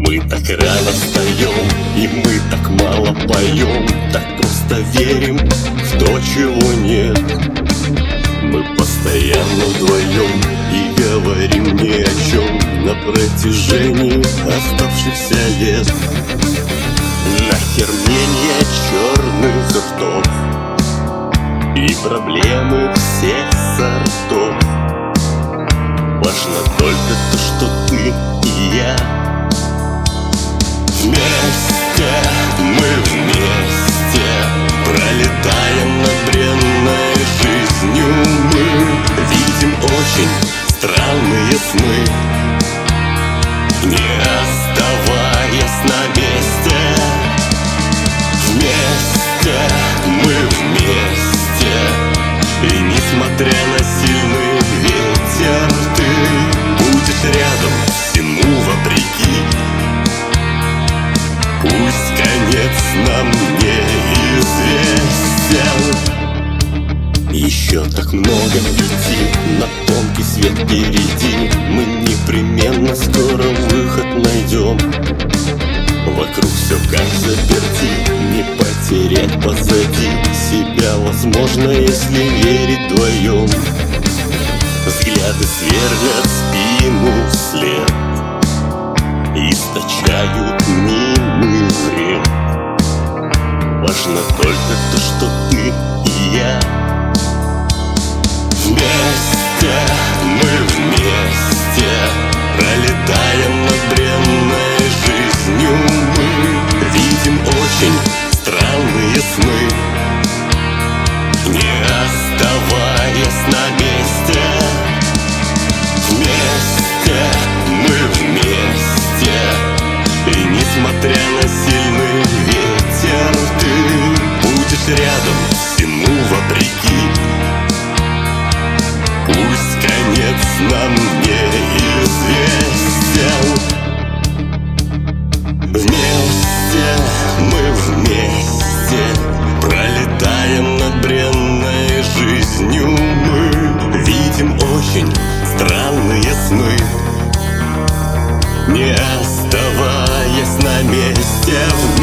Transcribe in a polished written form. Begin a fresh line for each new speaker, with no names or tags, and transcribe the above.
Мы так рано встаем, и мы так мало поем, так просто верим в то, чего нет. Мы постоянно вдвоем и говорим ни о чем на протяжении оставшихся лет. Нахер мнение черных ртов и проблемы всех сортов. Важно только то, что ты и я вместе, мы вместе пролетаем над бренной жизнью. Мы видим очень странные сны, не оставаясь на месте. Вместе, мы вместе, и несмотря на сильный ветер, ты будешь рядом всему вопреки. Пусть конец нам неизвестен. Еще так много идти, на тонкий свет впереди. Мы непременно скоро выход найдем. Вокруг все как заперти, не потерять позади себя возможно, если верить вдвоем. Взгляды сверлят спину вслед, источают мнимый вред. Важно только то, что ты и я вместе, мы вместе пролетаем над бренной жизнью. Мы видим очень странные сны, не оставаясь на месте. Вместе, мы вместе, и несмотря на сильный ветер, ты будешь рядом всему вопреки. Пусть конец нам неизвестен. Вместе, мы вместе пролетаем над бренной жизнью. Мы видим очень странные сны, не оставаясь на месте.